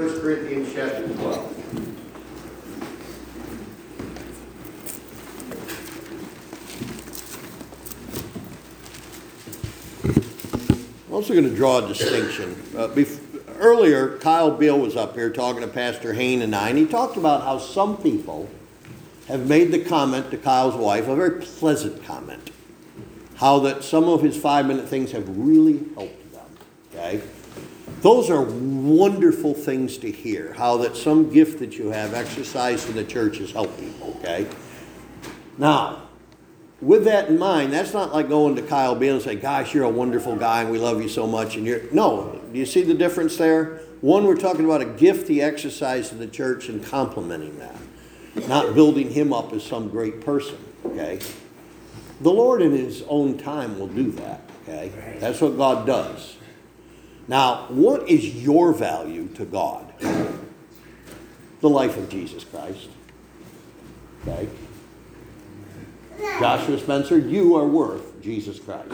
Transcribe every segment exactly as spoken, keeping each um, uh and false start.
First Corinthians chapter twelve. I'm also going to draw a distinction. Uh, bef- earlier, Kyle Beal was up here talking to Pastor Hain and I, and he talked about how some people have made the comment to Kyle's wife, a very pleasant comment, how that some of his five-minute things have really helped them, okay? Those are wonderful things to hear, how that some gift that you have exercised in the church has helped people, okay? Now, with that in mind, that's not like going to Kyle Beal and say, gosh, you're a wonderful guy and we love you so much. And you're No, do you see the difference there? One, we're talking about a gift he exercised in the church and complimenting that, not building him up as some great person, okay? The Lord in his own time will do that, okay? That's what God does. Now, what is your value to God? The life of Jesus Christ. Okay? Joshua Spencer, you are worth Jesus Christ.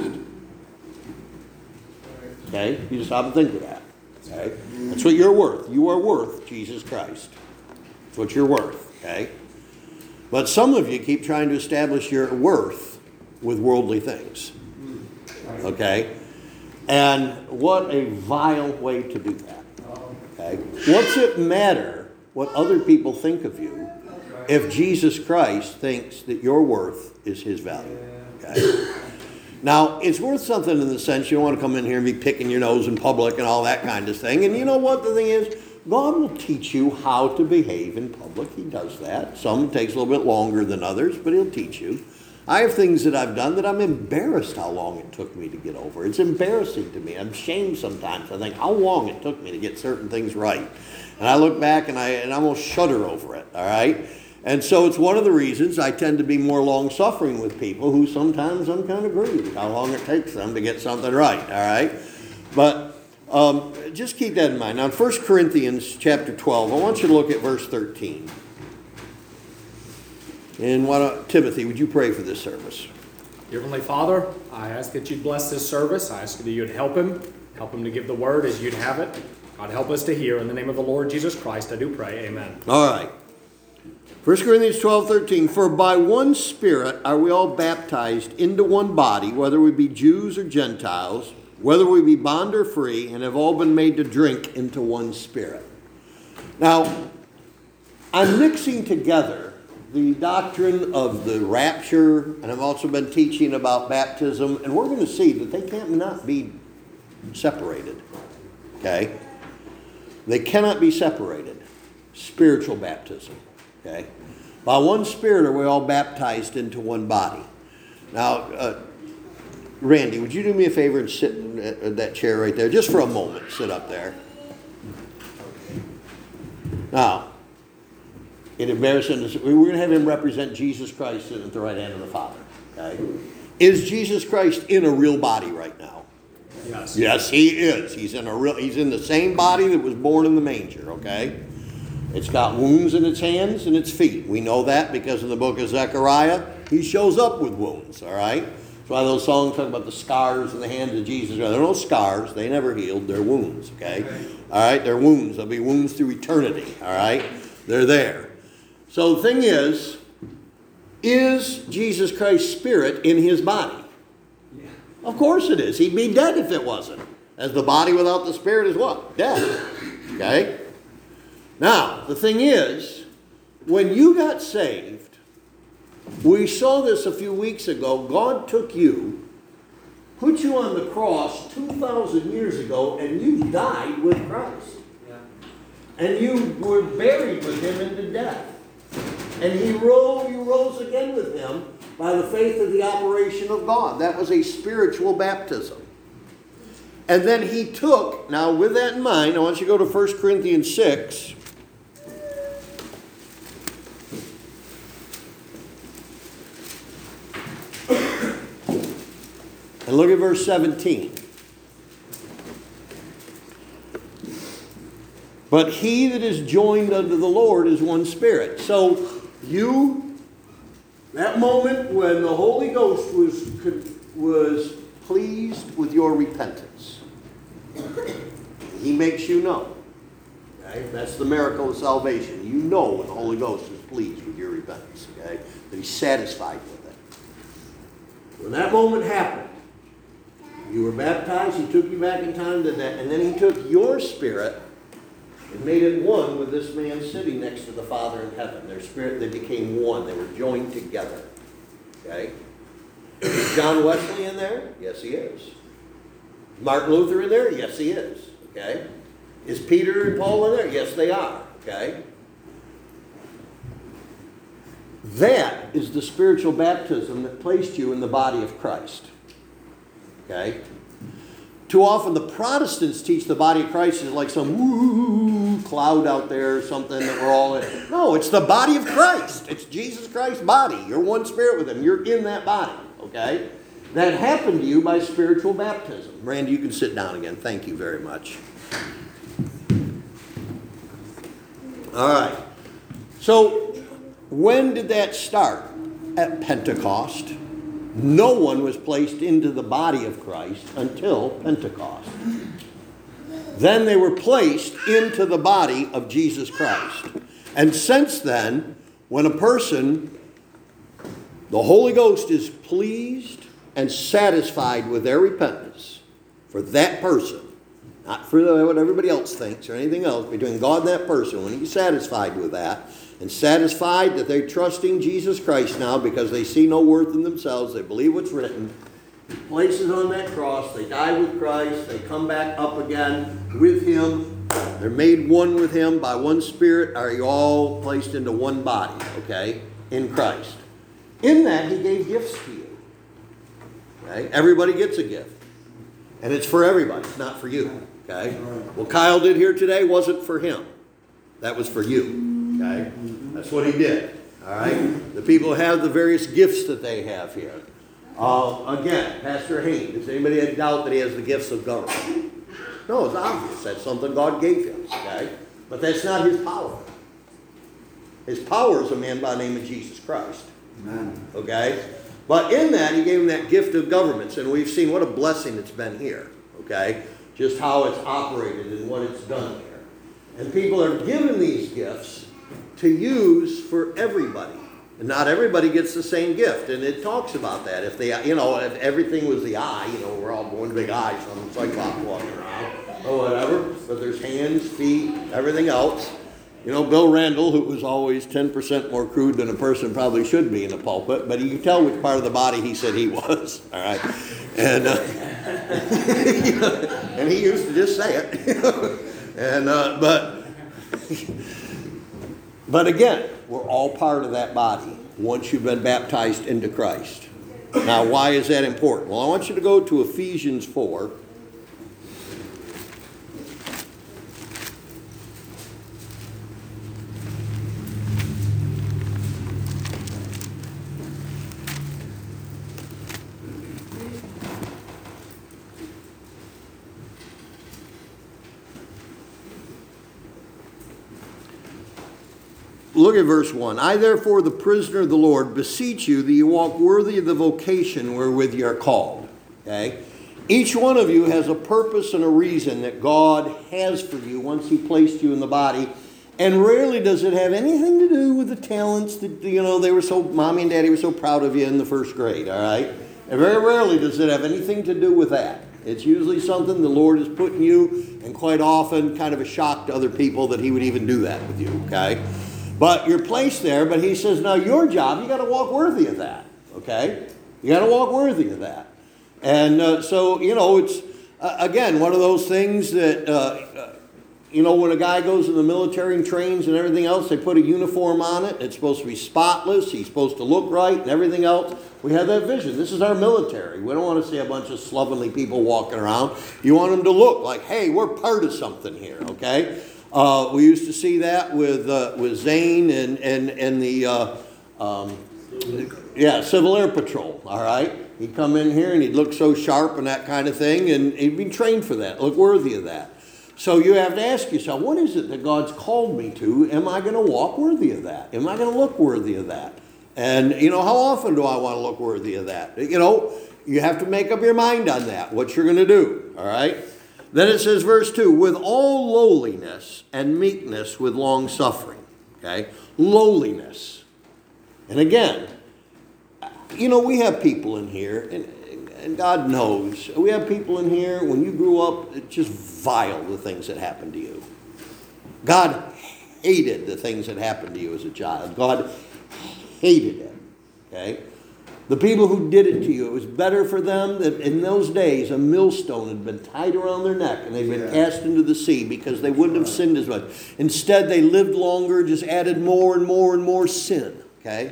Okay? You just stop and think of that. Okay? That's what you're worth. You are worth Jesus Christ. That's what you're worth. Okay? But some of you keep trying to establish your worth with worldly things. Okay? And what a vile way to do that. Okay? What's it matter what other people think of you if Jesus Christ thinks that your worth is his value? Okay? Now, it's worth something in the sense you don't want to come in here and be picking your nose in public and all that kind of thing. And you know what the thing is? God will teach you how to behave in public. He does that. Some takes a little bit longer than others, but he'll teach you. I have things that I've done that I'm embarrassed how long it took me to get over. It's embarrassing to me. I'm ashamed sometimes. I think how long it took me to get certain things right. And I look back and I and I almost shudder over it, all right? And so it's one of the reasons I tend to be more long-suffering with people who sometimes I'm kind of grieved how long it takes them to get something right, all right? But um, just keep that in mind. Now, in First Corinthians chapter twelve, I want you to look at verse thirteen. And why don't, Timothy, would you pray for this service? Dear Heavenly Father, I ask that you'd bless this service. I ask that you'd help him, help him to give the word as you'd have it. God, help us to hear. In the name of the Lord Jesus Christ, I do pray. Amen. All right. First Corinthians twelve thirteen. For by one Spirit are we all baptized into one body, whether we be Jews or Gentiles, whether we be bond or free, and have all been made to drink into one Spirit. Now, I'm mixing together the doctrine of the rapture, and I've also been teaching about baptism, and we're going to see that they cannot be separated, okay? They cannot be separated. Spiritual baptism, okay? By one Spirit are we all baptized into one body. Now, uh, Randy, would you do me a favor and sit in that chair right there, just for a moment, sit up there. Now, in embarrassing, we're going to have him represent Jesus Christ sitting at the right hand of the Father. Okay? Is Jesus Christ in a real body right now? Yes. Yes, he is. He's in a real. He's in the same body that was born in the manger. Okay. It's got wounds in its hands and its feet. We know that because in the book of Zechariah, he shows up with wounds. All right. That's why those songs talk about the scars in the hands of Jesus. There are no scars. They never healed. They're wounds. Okay. All right. They're wounds. They'll be wounds through eternity. All right. They're there. So the thing is, is Jesus Christ's spirit in his body? Yeah. Of course it is. He'd be dead if it wasn't. As the body without the spirit is what? Death. Okay? Now, the thing is, when you got saved, we saw this a few weeks ago. God took you, put you on the cross two thousand years ago, and you died with Christ. Yeah. And you were buried with him into death. And he rose, you rose again with him by the faith of the operation of God. That was a spiritual baptism. And then he took, now with that in mind, I want you to go to First Corinthians six. And look at verse seventeen. But he that is joined unto the Lord is one spirit. So you, that moment when the Holy Ghost was, was pleased with your repentance, he makes you know. Okay? That's the miracle of salvation. You know when the Holy Ghost is pleased with your repentance. Okay? That he's satisfied with it. When that moment happened, you were baptized, he took you back in time to that, and then he took your spirit and made it one with this man sitting next to the Father in heaven. Their spirit, they became one. They were joined together. Okay? Is John Wesley in there? Yes, he is. Martin Luther in there? Yes, he is. Okay? Is Peter and Paul in there? Yes, they are. Okay? That is the spiritual baptism that placed you in the body of Christ. Okay? Too often the Protestants teach the body of Christ is like some woo cloud out there or something that we're all in. No, it's the body of Christ. It's Jesus Christ's body. You're one spirit with him. You're in that body. Okay? That happened to you by spiritual baptism. Randy, you can sit down again. Thank you very much. All right. So, when did that start? At Pentecost. No one was placed into the body of Christ until Pentecost. Then they were placed into the body of Jesus Christ. And since then, when a person, the Holy Ghost is pleased and satisfied with their repentance for that person, not for what everybody else thinks or anything else, between God and that person, when he's satisfied with that, and satisfied that they're trusting Jesus Christ now because they see no worth in themselves, they believe what's written, he places on that cross, they die with Christ, they come back up again with him, they're made one with him by one spirit, are you all placed into one body, okay, in Christ. In that, he gave gifts to you. Okay? Everybody gets a gift. And it's for everybody, it's not for you. Okay? What Kyle did here today wasn't for him. That was for you. Okay? That's what he did. All right? The people have the various gifts that they have here. Uh, again, Pastor Haynes, does anybody have doubt that he has the gifts of government? No, it's obvious. That's something God gave him. Okay? But that's not his power. His power is a man by the name of Jesus Christ. Amen. Okay? But in that, he gave him that gift of governments. And we've seen what a blessing it's been here. Okay? Just how it's operated and what it's done here. And people are given these gifts to use for everybody. And not everybody gets the same gift. And it talks about that. If they, you know, if everything was the eye, you know, we're all one big eye, some cyclops walking around, or whatever. But there's hands, feet, everything else. You know, Bill Randall, who was always ten percent more crude than a person probably should be in the pulpit, but you can tell which part of the body he said he was. All right. And, uh, and he used to just say it. and, uh, but, but again, we're all part of that body once you've been baptized into Christ. Now, why is that important? Well, I want you to go to Ephesians four. Look at verse one. I therefore, the prisoner of the Lord, beseech you that you walk worthy of the vocation wherewith you are called. Okay? Each one of you has a purpose and a reason that God has for you once he placed you in the body. And rarely does it have anything to do with the talents that, you know, they were so, mommy and daddy were so proud of you in the first grade, all right? And very rarely does it have anything to do with that. It's usually something the Lord is putting you, and quite often kind of a shock to other people that he would even do that with you, okay? But you're placed there, but he says, now your job, you got to walk worthy of that, okay? You got to walk worthy of that. And uh, so, you know, it's, uh, again, one of those things that, uh, uh, you know, when a guy goes in the military and trains and everything else, they put a uniform on it. It's supposed to be spotless. He's supposed to look right and everything else. We have that vision. This is our military. We don't want to see a bunch of slovenly people walking around. You want them to look like, hey, we're part of something here, okay? Uh, we used to see that with uh, with Zane and and and the uh, um, yeah Civil Air Patrol. All right, he'd come in here and he'd look so sharp and that kind of thing, and he'd been trained for that, look worthy of that. So you have to ask yourself, what is it that God's called me to? Am I going to walk worthy of that? Am I going to look worthy of that? And you know, how often do I want to look worthy of that? You know, you have to make up your mind on that. What you're going to do. All right. Then it says, verse two, with all lowliness and meekness with long suffering. Okay? Lowliness. And again, you know, we have people in here, and, and God knows, we have people in here, when you grew up, it's just vile the things that happened to you. God hated the things that happened to you as a child. God hated it. Okay? The people who did it to you, it was better for them that in those days a millstone had been tied around their neck and they'd been yeah. cast into the sea because they wouldn't have sinned as much. Instead, they lived longer, just added more and more and more sin. Okay?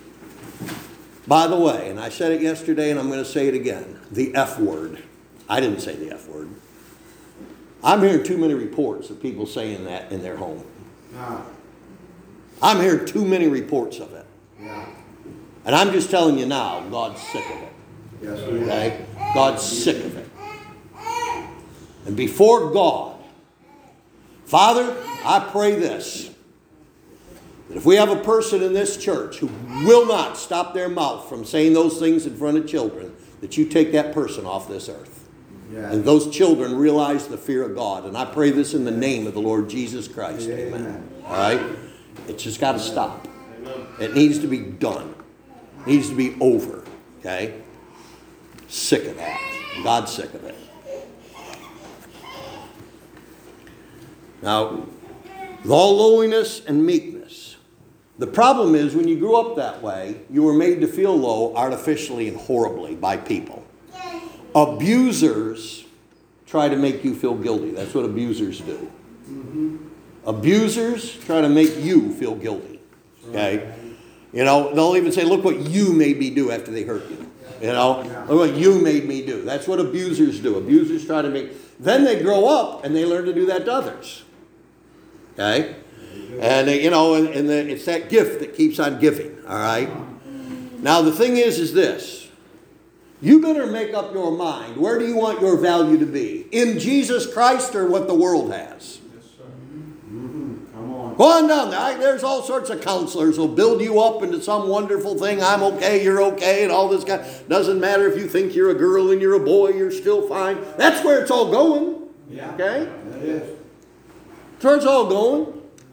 By the way, and I said it yesterday and I'm going to say it again, the F word. I didn't say the F word. I'm hearing too many reports of people saying that in their home. Ah. I'm hearing too many reports of it. Yeah. And I'm just telling you now, God's sick of it. Yes, okay? God's sick of it. And before God, Father, I pray this. That if we have a person in this church who will not stop their mouth from saying those things in front of children, that you take that person off this earth. Yes. And those children realize the fear of God. And I pray this in the name of the Lord Jesus Christ. Amen. Amen. All right? It's just got to stop. Amen. It needs to be done. It needs to be over. Okay? Sick of that. God's sick of it. Now, with all lowliness and meekness. The problem is when you grew up that way, you were made to feel low artificially and horribly by people. Abusers try to make you feel guilty. That's what abusers do. Mm-hmm. Abusers try to make you feel guilty. Okay? You know, they'll even say, look what you made me do after they hurt you. You know, look what you made me do. That's what abusers do. Abusers try to make... Then they grow up and they learn to do that to others. Okay? And, you know, and, and the, it's that gift that keeps on giving. All right? Now, the thing is, is this. You better make up your mind. Where do you want your value to be? In Jesus Christ or what the world has? Go on down there. There's all sorts of counselors who'll build you up into some wonderful thing. I'm okay, you're okay, and all this guy. Doesn't matter if you think you're a girl and you're a boy, you're still fine. That's where it's all going. Yeah. Okay? That is. That's where it's all going.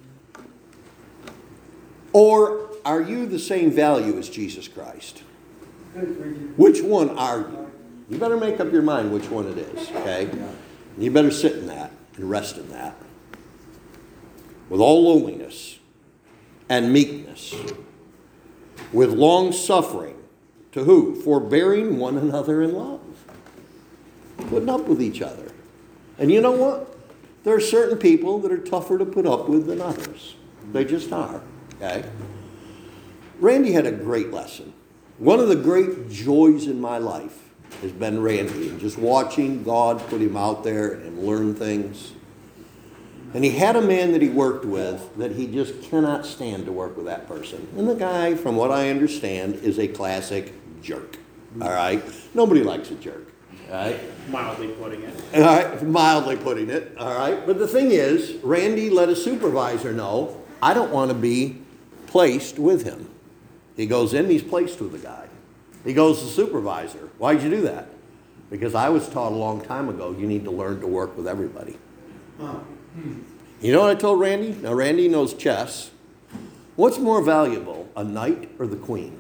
Or are you the same value as Jesus Christ? Which one are you? You better make up your mind which one it is. Okay? You better sit in that and rest in that. With all lowliness and meekness, with long suffering, to who? Forbearing one another in love. Putting up with each other. And you know what? There are certain people that are tougher to put up with than others. They just are. Okay? Randy had a great lesson. One of the great joys in my life has been Randy, and just watching God put him out there and learn things. And he had a man that he worked with that he just cannot stand to work with that person. And the guy, from what I understand, is a classic jerk. All right? Nobody likes a jerk. All right? Mildly putting it. All right? Mildly putting it. All right? But the thing is, Randy let a supervisor know, I don't want to be placed with him. He goes in, he's placed with the guy. He goes to the supervisor. Why'd you do that? Because I was taught a long time ago, you need to learn to work with everybody. Huh. You know what I told Randy? Now, Randy knows chess. What's more valuable, a knight or the queen?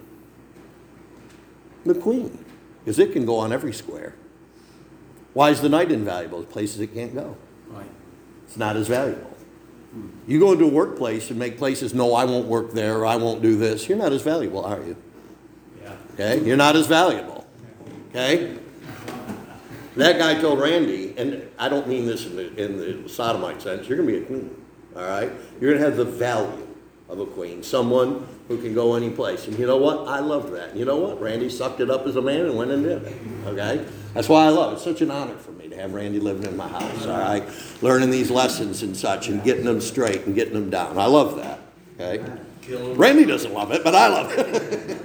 The queen. Because it can go on every square. Why is the knight invaluable? There's places it can't go. Right. It's not as valuable. You go into a workplace and make places, no, I won't work there, or I won't do this. You're not as valuable, are you? Yeah. Okay? You're not as valuable. Okay? That guy told Randy, and I don't mean this in the, in the sodomite sense, you're going to be a queen, all right? You're going to have the value of a queen, someone who can go any place. And you know what? I loved that. And you know what? Randy sucked it up as a man and went and did it, okay? That's why I love it. It's such an honor for me to have Randy living in my house, all right? Learning these lessons and such and getting them straight and getting them down. I love that, okay? Randy doesn't love it, but I love it.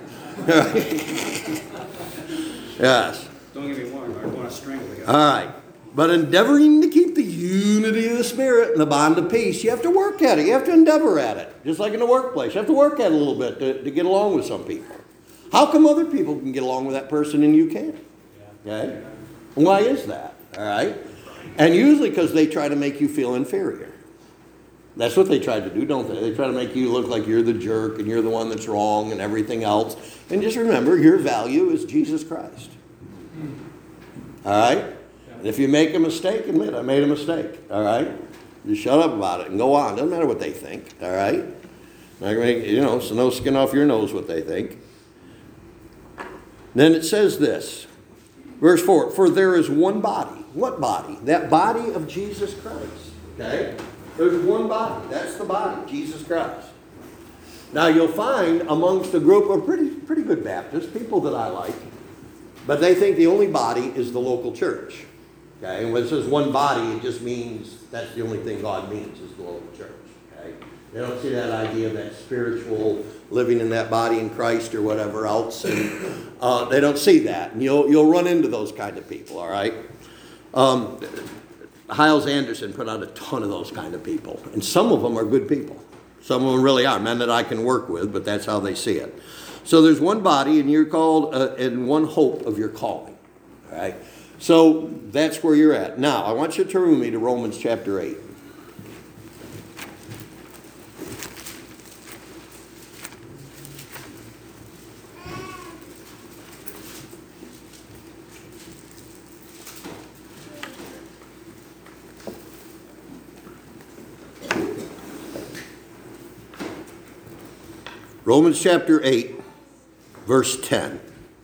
Yes. Don't get me wrong, I want to strangle the guy. All right. But endeavoring to keep the unity of the Spirit and the bond of peace, you have to work at it. You have to endeavor at it. Just like in the workplace. You have to work at it a little bit to, to get along with some people. How come other people can get along with that person and you can't? Okay? Why is that? All right? And usually because they try to make you feel inferior. That's what they try to do, don't they? They try to make you look like you're the jerk and you're the one that's wrong and everything else. And just remember, your value is Jesus Christ. All right? And if you make a mistake, admit, I made a mistake. All right? Just shut up about it and go on. Doesn't matter what they think. All right? Not gonna make, you know, so no skin off your nose what they think. Then it says this. Verse four, for there is one body. What body? That body of Jesus Christ. Okay? There's one body. That's the body, Jesus Christ. Now you'll find amongst a group of pretty, pretty good Baptists, people that I like, but they think the only body is the local church. Okay? And when it says one body, it just means that's the only thing God means is the local church. Okay? They don't see that idea of that spiritual living in that body in Christ or whatever else. And uh, they don't see that. And you'll, you'll run into those kind of people, all right? Um, Hyles Anderson put out a ton of those kind of people. And some of them are good people. Some of them really are, men that I can work with, but that's how they see it. So there's one body, and you're called uh, in one hope of your calling. All right? So that's where you're at. Now, I want you to turn with me to Romans chapter eight. Romans chapter eight, verse ten.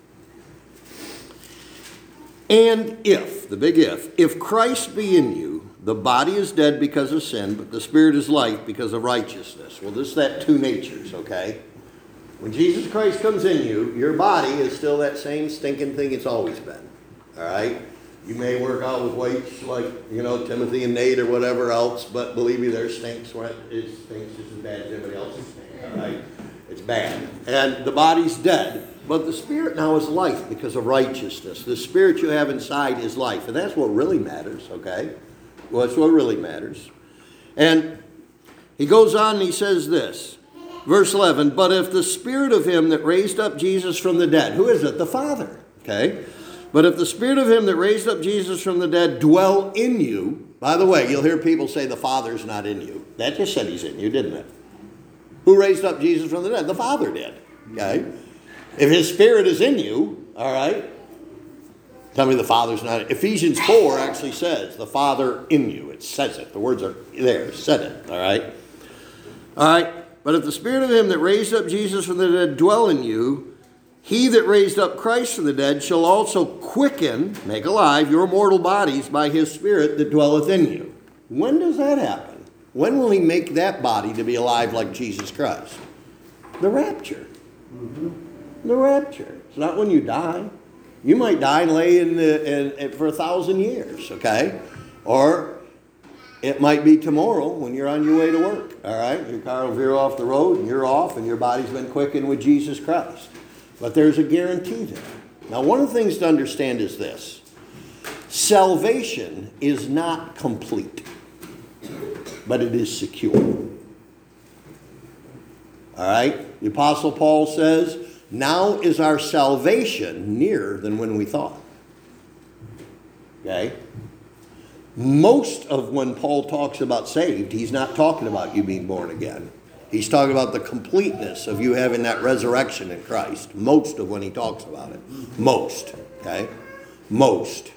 And if, the big if, if Christ be in you, the body is dead because of sin, but the spirit is life because of righteousness. Well, this is that two natures, okay? When Jesus Christ comes in you, your body is still that same stinking thing it's always been, all right? You may work out with weights like, you know, Timothy and Nate or whatever else, but believe me, their stinks, it stinks just as bad as everybody else's stink, all right? It's bad. And the body's dead. But the spirit now is life because of righteousness. The spirit you have inside is life. And that's what really matters, okay? Well, that's what really matters. And he goes on and he says this. Verse eleven, but if the spirit of him that raised up Jesus from the dead, who is it? The Father, okay? But if the spirit of him that raised up Jesus from the dead dwell in you, by the way, you'll hear people say the Father's not in you. That just said he's in you, didn't it? Who raised up Jesus from the dead? The Father did. Okay? If his spirit is in you, all right? Tell me the Father's not. Ephesians four actually says the Father in you. It says it. The words are there. Said it. All right? All right? But if the spirit of him that raised up Jesus from the dead dwell in you, he that raised up Christ from the dead shall also quicken, make alive, your mortal bodies by his spirit that dwelleth in you. When does that happen? When will he make that body to be alive like Jesus Christ? The rapture. Mm-hmm. The rapture. It's not when you die. You might die and lay in, the, in, in for a thousand years, okay? Or it might be tomorrow when you're on your way to work, all right? Your car will veer off the road and you're off and your body's been quickened with Jesus Christ. But there's a guarantee there. Now, one of the things to understand is this. Salvation is not complete, but it is secure. All right? The Apostle Paul says, now is our salvation nearer than when we thought. Okay? Most of when Paul talks about saved, he's not talking about you being born again. He's talking about the completeness of you having that resurrection in Christ. Most of when he talks about it. Most. Okay? Most.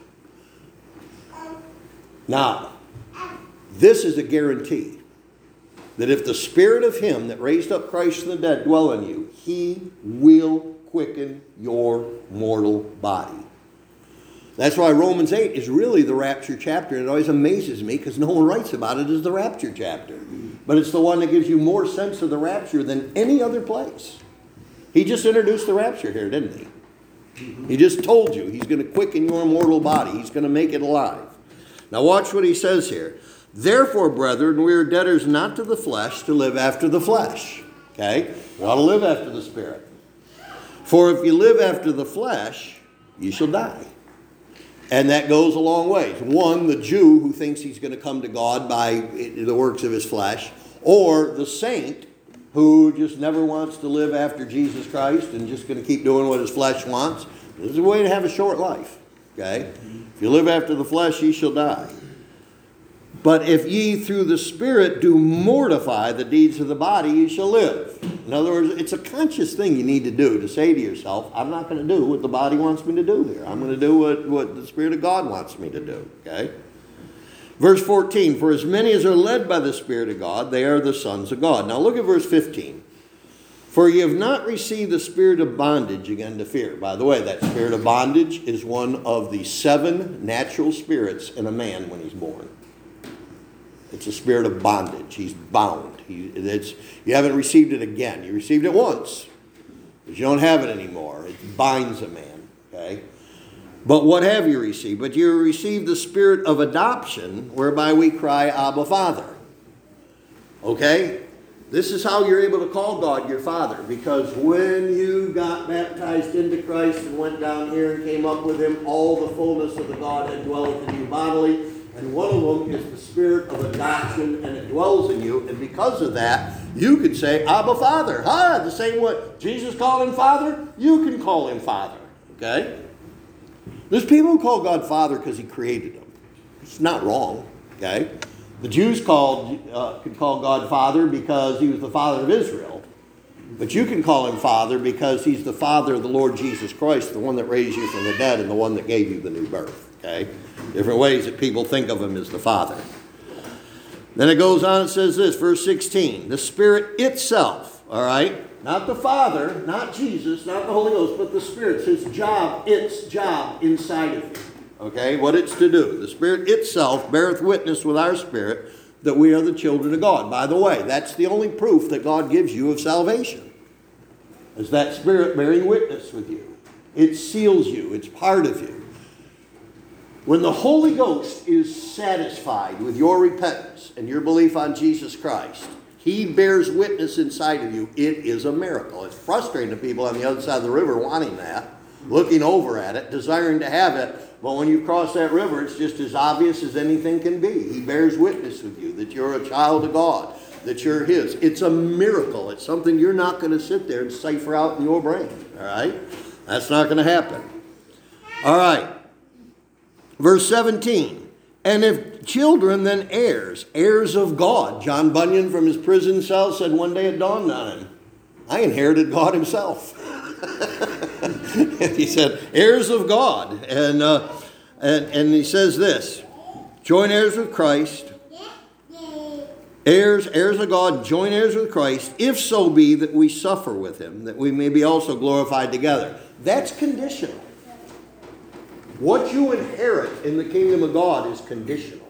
Now, this is a guarantee that if the spirit of him that raised up Christ from the dead dwell in you, he will quicken your mortal body. That's why Romans eight is really the rapture chapter. And it always amazes me because no one writes about it as the rapture chapter. But it's the one that gives you more sense of the rapture than any other place. He just introduced the rapture here, didn't he? He just told you he's going to quicken your mortal body. He's going to make it alive. Now watch what he says here. Therefore, brethren, we are debtors not to the flesh to live after the flesh. Okay? We ought to live after the Spirit. For if you live after the flesh, you shall die. And that goes a long ways. One, the Jew who thinks he's going to come to God by the works of his flesh, or the saint who just never wants to live after Jesus Christ and just going to keep doing what his flesh wants. This is a way to have a short life. Okay? If you live after the flesh, ye shall die. But if ye through the Spirit do mortify the deeds of the body, ye shall live. In other words, it's a conscious thing you need to do, to say to yourself, I'm not going to do what the body wants me to do here. I'm going to do what, what the Spirit of God wants me to do. Okay? Verse fourteen, for as many as are led by the Spirit of God, they are the sons of God. Now look at verse fifteen. For ye have not received the spirit of bondage again to fear. By the way, that spirit of bondage is one of the seven natural spirits in a man when he's born. It's a spirit of bondage. He's bound. He, it's, you haven't received it again. You received it once, but you don't have it anymore. It binds a man. Okay? But what have you received? But you received the spirit of adoption, whereby we cry, Abba, Father. Okay? This is how you're able to call God your Father. Because when you got baptized into Christ and went down here and came up with Him, all the fullness of the Godhead dwelleth in you bodily. And one of them is the spirit of adoption, and it dwells in you. And because of that, you could say, Abba, Father. Ah, the same way Jesus called Him Father, you can call Him Father. Okay? There's people who call God Father because He created them. It's not wrong. Okay? The Jews called uh, could call God Father because He was the Father of Israel. But you can call Him Father because He's the Father of the Lord Jesus Christ, the one that raised you from the dead and the one that gave you the new birth. Okay? Different ways that people think of Him as the Father. Then it goes on and says this, verse sixteen. The Spirit itself, all right? Not the Father, not Jesus, not the Holy Ghost, but the Spirit. It's His job, its job inside of you. Okay? What it's to do. The Spirit itself beareth witness with our spirit that we are the children of God. By the way, that's the only proof that God gives you of salvation. Is that Spirit bearing witness with you. It seals you. It's part of you. When the Holy Ghost is satisfied with your repentance and your belief on Jesus Christ, He bears witness inside of you. It is a miracle. It's frustrating to people on the other side of the river wanting that, looking over at it, desiring to have it. But when you cross that river, it's just as obvious as anything can be. He bears witness with you that you're a child of God, that you're His. It's a miracle. It's something you're not going to sit there and cipher out in your brain. All right? That's not going to happen. All right. Verse seventeen. And if children, then heirs, heirs of God. John Bunyan from his prison cell said one day it dawned on him, I inherited God Himself. And he said, heirs of God. And, uh, and, and he says this, joint heirs with Christ, heirs, heirs of God, joint heirs with Christ, if so be that we suffer with Him, that we may be also glorified together. That's conditional. What you inherit in the kingdom of God is conditional.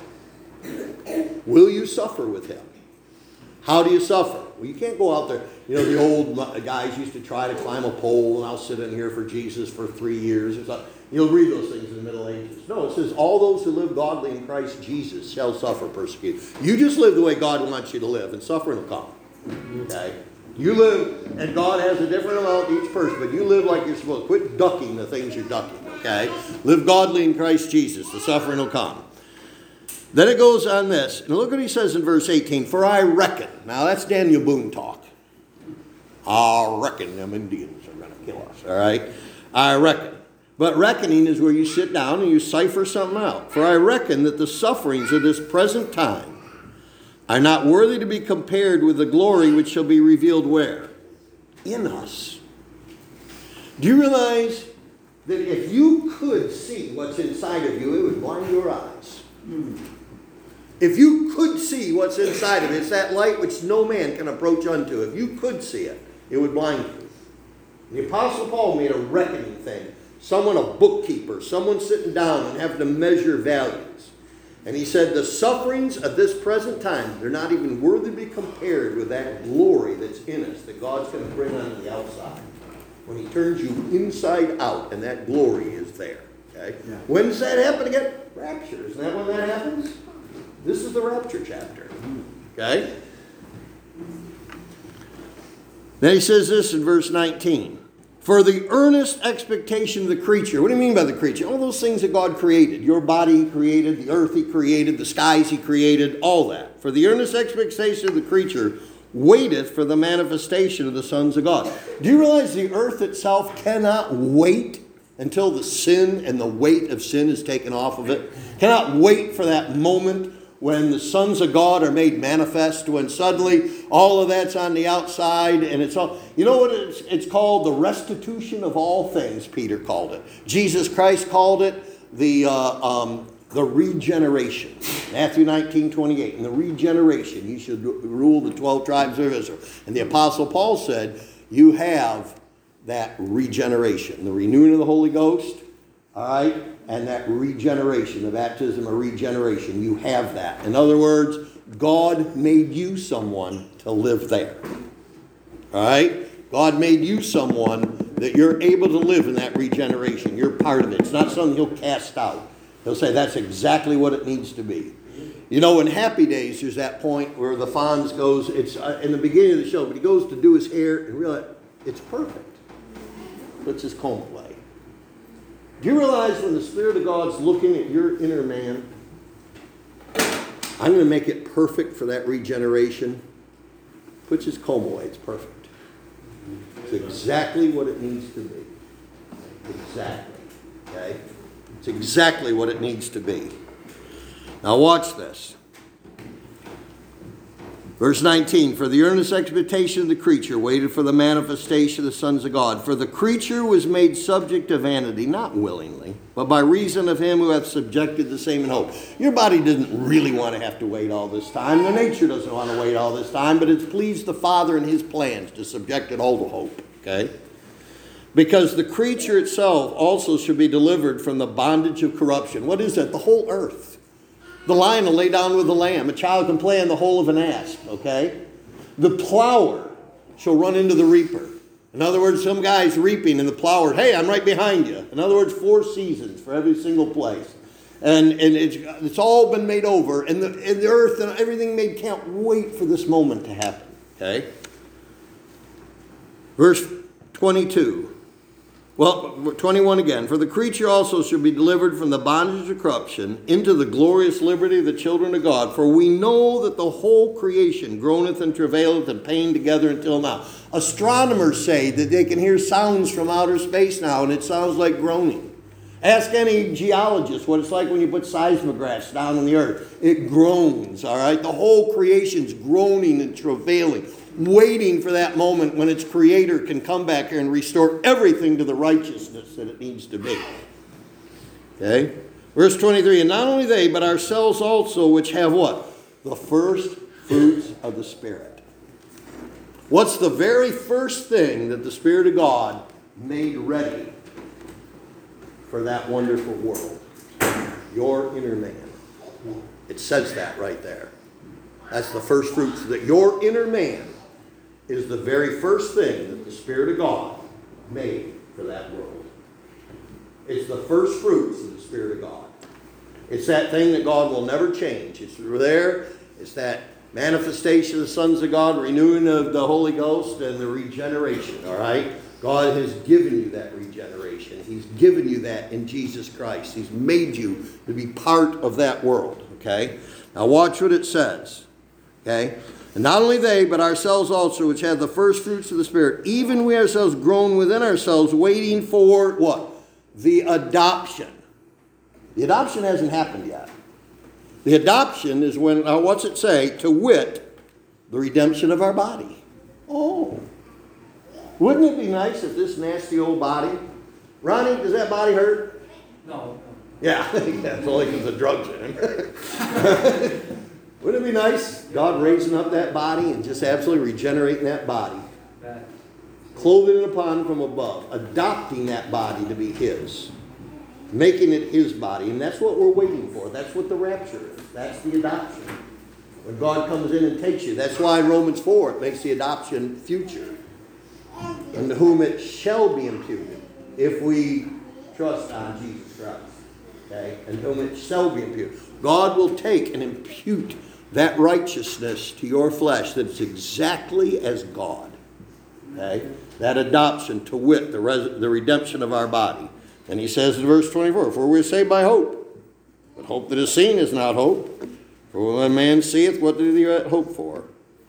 Will you suffer with Him? How do you suffer? Well, you can't go out there. You know, the old guys used to try to climb a pole, and I'll sit in here for Jesus for three years. You'll read those things in the Middle Ages. No, it says, all those who live godly in Christ Jesus shall suffer persecution. You just live the way God wants you to live, and suffering will come. Okay? You live, and God has a different amount each person, but you live like you're supposed to. Quit ducking the things you're ducking, okay? Live godly in Christ Jesus. The suffering will come. Then it goes on this. And look what he says in verse eighteen. For I reckon. Now that's Daniel Boone talk. I reckon them Indians are going to kill us, all right? I reckon. But reckoning is where you sit down and you cipher something out. For I reckon that the sufferings of this present time are not worthy to be compared with the glory which shall be revealed where? In us. Do you realize that if you could see what's inside of you, it would blind your eyes? Hmm. If you could see what's inside of it, it's that light which no man can approach unto. If you could see it, it would blind you. The Apostle Paul made a reckoning thing. Someone, a bookkeeper, someone sitting down and having to measure values. And he said, the sufferings of this present time, they're not even worthy to be compared with that glory that's in us, that God's going to bring on the outside. When He turns you inside out, and that glory is there. Okay? Yeah. When does that happen again? Rapture. Isn't that when that happens? This is the rapture chapter. Okay? Then he says this in verse nineteen. For the earnest expectation of the creature. What do you mean by the creature? All those things that God created. Your body He created, the earth He created, the skies He created, all that. For the earnest expectation of the creature waiteth for the manifestation of the sons of God. Do you realize the earth itself cannot wait until the sin and the weight of sin is taken off of it? Cannot wait for that moment when the sons of God are made manifest, when suddenly all of that's on the outside and it's all, you know what it's, it's called? The restitution of all things, Peter called it. Jesus Christ called it the, uh, um, the regeneration. Matthew nineteen twenty-eight, and the regeneration, you should rule the twelve tribes of Israel. And the Apostle Paul said, you have that regeneration, the renewing of the Holy Ghost, all right, and that regeneration, the baptism of regeneration. You have that. In other words, God made you someone to live there. All right? God made you someone that you're able to live in that regeneration. You're part of it. It's not something he'll cast out. He'll say that's exactly what it needs to be. You know, in Happy Days, there's that point where the Fonz goes, it's uh, in the beginning of the show, but he goes to do his hair and realize it's perfect. Puts his comb away. Do you realize when the Spirit of God's looking at your inner man, I'm going to make it perfect for that regeneration? Puts his comb away. It's perfect. It's exactly what it needs to be. Exactly. Okay? It's exactly what it needs to be. Now watch this. Verse nineteen, for the earnest expectation of the creature waited for the manifestation of the sons of God. For the creature was made subject to vanity, not willingly, but by reason of him who hath subjected the same in hope. Your body doesn't really want to have to wait all this time. The nature doesn't want to wait all this time, but it's pleased the Father in his plans to subject it all to hope. Okay? Because the creature itself also should be delivered from the bondage of corruption. What is that? The whole earth. The lion will lay down with the lamb. A child can play in the hole of an asp, okay? The plower shall run into the reaper. In other words, some guy's reaping and the plower, hey, I'm right behind you. In other words, four seasons for every single place. And, and it's, it's all been made over. And the, and the earth and everything made can't wait for this moment to happen, okay? Verse twenty-two. Well, twenty-one again. For the creature also shall be delivered from the bondage of corruption into the glorious liberty of the children of God. For we know that the whole creation groaneth and travaileth and pain together until now. Astronomers say that they can hear sounds from outer space now, and it sounds like groaning. Ask any geologist what it's like when you put seismographs down in the earth. It groans, all right? The whole creation's groaning and travailing, waiting for that moment when its creator can come back here and restore everything to the righteousness that it needs to be. Okay? Verse twenty-three, and not only they, but ourselves also, which have what? The first fruits of the Spirit. What's the very first thing that the Spirit of God made ready for that wonderful world? Your inner man. It says that right there. That's the first fruits. That your inner man is the very first thing that the Spirit of God made for that world. It's the first fruits of the Spirit of God. It's that thing that God will never change. It's there. It's that manifestation of the sons of God, renewing of the Holy Ghost, and the regeneration, all right? God has given you that regeneration. He's given you that in Jesus Christ. He's made you to be part of that world, okay? Now watch what it says, okay? And not only they, but ourselves also, which have the first fruits of the Spirit, even we ourselves groan within ourselves, waiting for what? The adoption. The adoption hasn't happened yet. The adoption is when, now what's it say? To wit, the redemption of our body. Oh. Wouldn't it be nice if this nasty old body, Ronnie, does that body hurt? No. Yeah, it's only because of drugs in him. Wouldn't it be nice, God raising up that body and just absolutely regenerating that body? Clothing it upon from above, adopting that body to be His, making it His body. And that's what we're waiting for. That's what the rapture is. That's the adoption. When God comes in and takes you. That's why Romans four, it makes the adoption future. Unto whom it shall be imputed if we trust on Jesus Christ. Okay? And whom it shall be imputed. God will take and impute that righteousness to your flesh that it's exactly as God. Okay? That adoption, to wit, the, res- the redemption of our body. And he says in verse twenty-four, for we are saved by hope. But hope that is seen is not hope. For when man seeth, what do they hope for?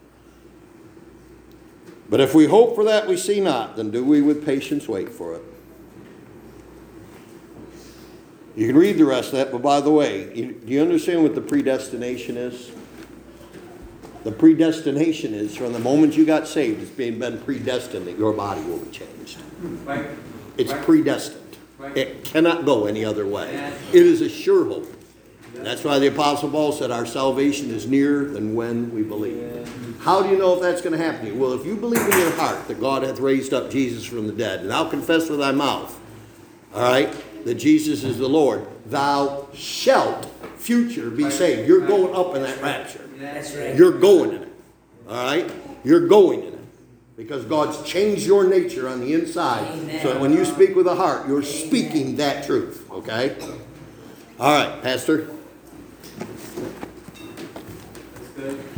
But if we hope for that we see not, then do we with patience wait for it. You can read the rest of that, but by the way, you, do you understand what the predestination is? The predestination is from the moment you got saved, it's being been predestined that your body will be changed. Right. It's Right. predestined. Right. It cannot go any other way. It is a sure hope. And that's why the Apostle Paul said our salvation is nearer than when we believe. How do you know if that's going to happen to you? Well, if you believe in your heart that God hath raised up Jesus from the dead, and thou confess with thy mouth, all right, that Jesus is the Lord, thou shalt, future, be saved. You're going up in that rapture. That's right. You're going in it. All right? You're going in it. Because God's changed your nature on the inside. Amen. So that when you speak with a heart, you're speaking that truth. Okay? All right, Pastor. That's good.